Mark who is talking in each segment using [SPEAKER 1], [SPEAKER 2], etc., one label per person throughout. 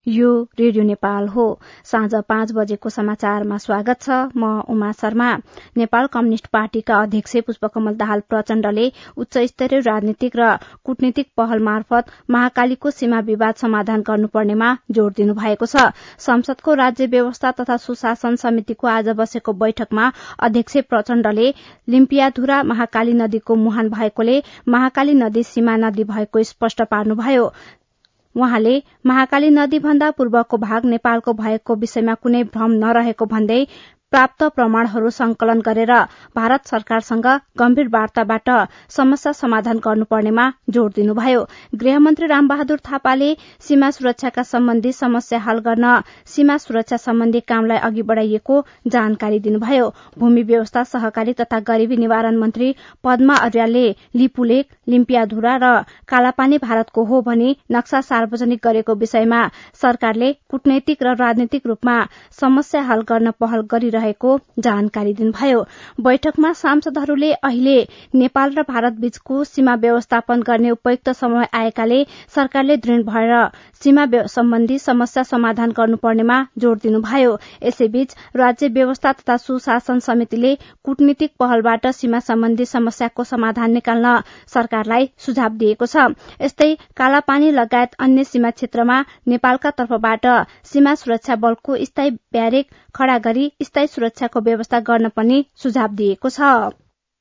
[SPEAKER 1] यो रेडियो नेपाल हो। साँझ 5 बजेको समाचारमा स्वागत छ। म उमा शर्मा। नेपाल कम्युनिष्ट पार्टीका अध्यक्ष पुष्पकमल दाहाल प्रचण्डले उच्च स्तरीय राजनीतिक र कूटनीतिक पहल मार्फत महाकालीको सीमा विवाद समाधान गर्नुपर्नेमा जोड़ दिनु भएको छ। संसदको राज्य व्यवस्था तथा सुशासन समितिको आज बसेको बैठकमा अध्यक्ष प्रचण्डले लिम्पियाधुरा महाकाली नदीको मुहान भएकोले महाकाली नदी सीमा नदी भएको स्पष्ट पार्नुभयो। उहाँले महाकाली नदी भन्दा पूर्वको भाग नेपालको भएको विषयमा कुनै भ्रम नरहेको भन्दै प्राप्त प्रमाणहरू संकलन गरेर भारत सरकारसँग गम्भीर वार्ताबाट समस्या समाधान गर्नुपर्नेमा जोड़ दिनुभयो। गृहमन्त्री रामबहादुर थापाले सीमा सुरक्षाका सम्बन्धी समस्या हल गर्न सीमा सुरक्षा सम्बन्धी कामलाई अघि बढ़ाइएको जानकारी दिनुभयो। भूमि व्यवस्था सहकारी तथा गरीबी निवारण मन्त्री पद्मा अर्यालले लिपुलेक, लिम्पियाधुरा र कालापानी भारतको हो भनी नक्सा सार्वजनिक गरेको विषयमा सरकारले कूटनैतिक र राजनीतिक रूपमा समस्या हल गर्न पहल गरिरहेको जानकारी दिनुभयो। बैठकमा सांसदहरूले अहिले नेपाल र भारत बीचको सीमा व्यवस्थापन गर्ने उपयुक्त समय आएकाले सरकारले दृढ़ भएर सीमा सम्बन्धी समस्या समाधान गर्नुपर्नेमा जोड़ दिनुभयो। यसैबीच राज्य व्यवस्था तथा सुशासन समितिले कूटनीतिक पहलबाट सीमा सम्बन्धी समस्याको समाधान निकाल्न सरकारलाई सुझाव दिएको छ। यस्तै कालापानी लगायत अन्य सीमा क्षेत्रमा नेपालका तर्फबाट सीमा सुरक्षा बलको स्थायी ब्यारेक खड़ा गरी स्थायी सुरक्षाको व्यवस्था गर्न पनि सुझाव दिएको छ।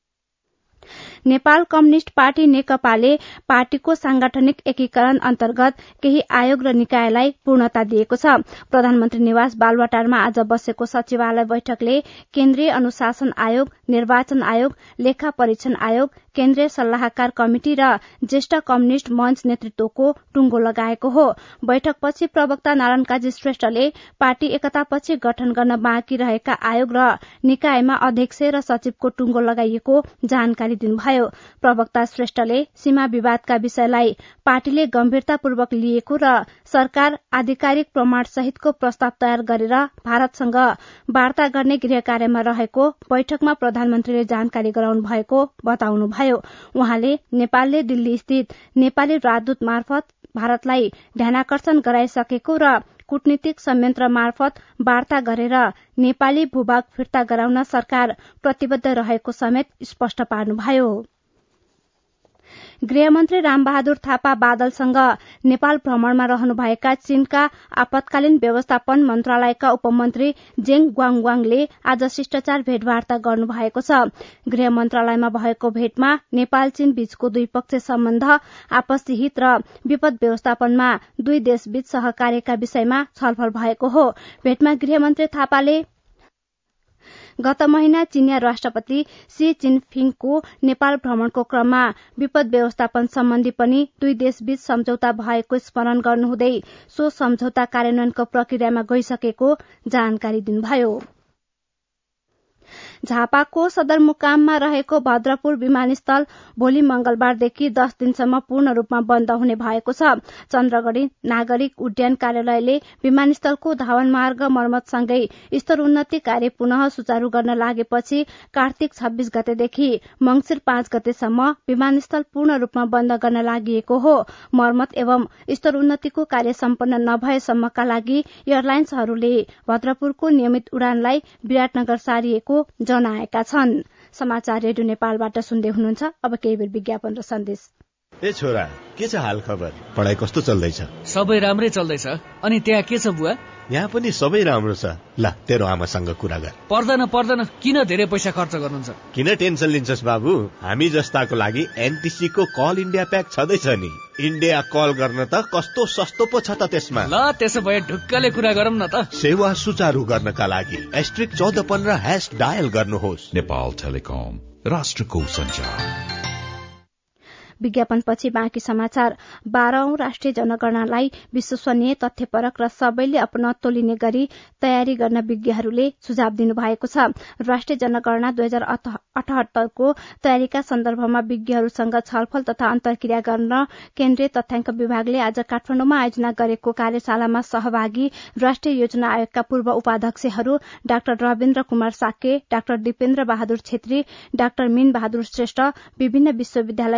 [SPEAKER 1] नेपाल कम्युनिष्ट पार्टी नेकपाले पार्टीको सांगठनिक एकीकरण अन्तर्गत केही आयोग र निकायलाई पूर्णता दिएको छ। प्रधानमन्त्री निवास बालुवाटारमा आज बसेको सचिवालय बैठकले केन्द्रीय अनुशासन आयोग, निर्वाचन आयोग, लेखा परीक्षण आयोग, केन्द्रीय सल्लाहकार कमिटी र ज्येष्ठ कम्युनिष्ट मञ्च नेतृत्वको टुंगो लगाएको हो। बैठकपछि प्रवक्ता नारायण काजी श्रेष्ठले पार्टी एकतापछि गठन गर्न बाँकी रहेका आयोग र निकायमा अध्यक्ष र सचिवको टुंगो लगाइएको जानकारी दिनुभयो। प्रवक्ता श्रेष्ठले सीमा विवादका विषयलाई पार्टीले गम्भीरतापूर्वक लिएको र सरकार आधिकारिक प्रमाण सहितको प्रस्ताव तयार गरेर भारतसँग वार्ता गर्ने गृह कार्यमा रहेको बैठकमा प्रधानमन्त्रीले जानकारी गराउनु भएको बताउनुभयो। उहाँले नेपालले दिल्ली स्थित नेपाली राजदूत मार्फत भारतलाई ध्यानाकर्षण गराइसकेको र कूटनीतिक संयन्त्र मार्फत वार्ता गरेर नेपाली भूभाग फिर्ता गराउन सरकार प्रतिबद्ध रहेको समेत स्पष्ट पार्नुभयो। गृहमन्त्री रामबहादुर थापा बादलसँग नेपाल भ्रमणमा रहनुभएका चीनका आपतकालीन व्यवस्थापन मन्त्रालयका उपमन्त्री जेङ ग्वाङले आज शिष्टाचार भेटवार्ता गर्नुभएको छ। गृह मन्त्रालयमा भएको भेटमा नेपाल चीन बीचको द्विपक्षीय सम्बन्ध, आपसी हित र विपद व्यवस्थापनमा दुई देशबीच सहकार्यका विषयमा छलफल भएको हो। भेटमा गृहमन्त्री थापाले गत महिना चीनिया राष्ट्रपति सी जिनपिङको नेपाल भ्रमणको क्रममा विपद व्यवस्थापन सम्बन्धी पनि दुई देशबीच सम्झौता भएको स्मरण गर्नुहुँदै सो सम्झौता कार्यान्वयनको प्रक्रियामा गइसकेको जानकारी दिनुभयो। झापाको सदरमुकाममा रहेको भद्रपुर विमानस्थल भोलि मंगलबारदेखि 10 दिनसम्म पूर्ण रूपमा बन्द हुने भएको छ। चन्द्रगढ़ी नागरिक उड्डयन कार्यालयले विमानस्थलको धावन मार्ग मर्मतसँगै स्तर उन्नति कार्य पुनः सुचारू गर्न लागेपछि कार्तिक 26 गतेदेखि मंगिर 5 गतेसम्म विमानस्थल पूर्ण रूपमा बन्द गर्न लागि हो। मर्मत एवं स्तर उन्नतिको कार्य सम्पन्न नभएसम्मका लागि एयरलाइन्सहरूले भद्रपुरको नियमित उडानलाई विराटनगर सारिएको जनाएका छन्। समाचार रेडियो नेपालबाट सुन्दै हुनुहुन्छ। अब केही बेर विज्ञापन र सन्देश।
[SPEAKER 2] ए छोरा, के छ हाल खबर? पढाइ कस्तो चल्दैछ?
[SPEAKER 3] सबै राम्रै चल्दैछ। अनि त्यहाँ के छ बुवा?
[SPEAKER 2] यहाँ पनि सबै राम्रो छ। ल, तेरो आमासँग कुरा गर।
[SPEAKER 3] पर्दैन, किन धेरै पैसा खर्च गर्नुहुन्छ?
[SPEAKER 2] किन टेन्सन लिन्छस् बाबु? हामी जस्ताको लागि एनटीसी को कल इन्डिया प्याक छँदैछ नि। इन्डिया कल गर्न त कस्तो सस्तो पो छ त त्यसमा।
[SPEAKER 3] ल, त्यसो भए ढुक्कले कुरा गरौँ न त।
[SPEAKER 2] सेवा सुचारू गर्नका लागि *1415# डायल गर्नुहोस्।
[SPEAKER 4] नेपाल टेलिकम, राष्ट्रको सञ्चार।
[SPEAKER 1] विज्ञापनपछि बाँकी समाचार। 12औं राष्ट्रिय जनगणनालाई विश्वसनीय, तथ्यपरक र सबैले अपनत्व लिने गरी तयारी गर्न विज्ञहरूले सुझाव दिनुभएको छ। राष्ट्रिय जनगणना 2078 को तयारीका सन्दर्भमा विज्ञहरूसँग छलफल तथा अन्तर्क्रिया गर्न केन्द्रीय तथ्याङ्क विभागले आज काठमाडौँमा आयोजना गरेको कार्यशालामा सहभागी राष्ट्रिय योजना आयोगका पूर्व उपाध्यक्षहरू doctor Ravindra Kumar Sake, doctor Dipendra Bahadur Chhetri, doctor Min Bahadur Shrestha, विभिन्न विश्वविद्यालयका प्राध्यापक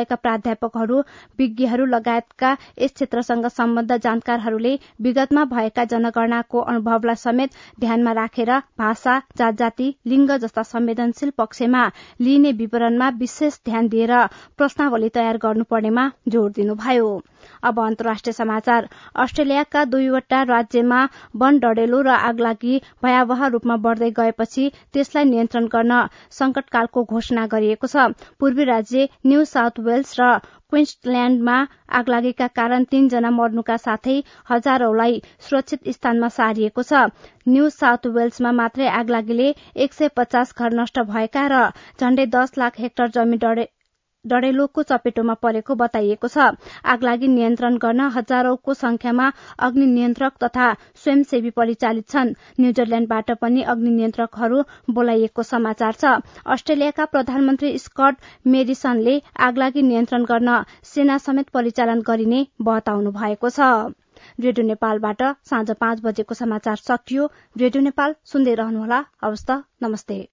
[SPEAKER 1] प्राध्यापकहरू, विज्ञहरू लगायतका यस क्षेत्रसँग सम्बद्ध जानकारहरूले विगतमा भएका जनगणनाको अनुभवलाई समेत ध्यानमा राखेर भाषा, जातजाति, लिंग जस्ता संवेदनशील पक्षमा लिइने विवरणमा विशेष ध्यान दिएर प्रश्नावली तयार गर्नुपर्नेमा जोड़ दिनुभयो। अब अन्तर्राष्ट्रिय समाचार। अस्ट्रेलियाका 2वटा राज्यमा वन डढेलो र आगलागी भयावह रूपमा बढ्दै गएपछि त्यसलाई नियन्त्रण गर्न संकटकालको घोषणा गरिएको छ। पूर्वी राज्य न्यू साउथ वेल्स र क्वीन्सल्याण्डमा आगलागीका कारण 3 जना मर्नुका साथै हजारौंलाई सुरक्षित स्थानमा सारिएको छ। न्यू साउथ वेल्समा मात्रै आगलागीले 150 घर नष्ट भएका र झण्डै 10 लाख हेक्टर जमिन डढेलोको चपेटोमा परेको बताइएको छ। आगलागी नियन्त्रण गर्न हजारौंको संख्यामा अग्नि नियन्त्रक तथा स्वयंसेवी परिचालित छन्। न्यूजील्याण्डबाट पनि अग्नि नियन्त्रकहरू बोलाइएको समाचार छ। अस्ट्रेलियाका प्रधानमन्त्री स्कट मेरिसनले आगलागी नियन्त्रण गर्न सेना समेत परिचालन गरिने बताउनु भएको छ। रेडियो नेपालबाट साँझ 5 बजेको समाचार सकियो। रेडियो नेपाल सुन्दै रहनुहोला। हवस् त, नमस्ते।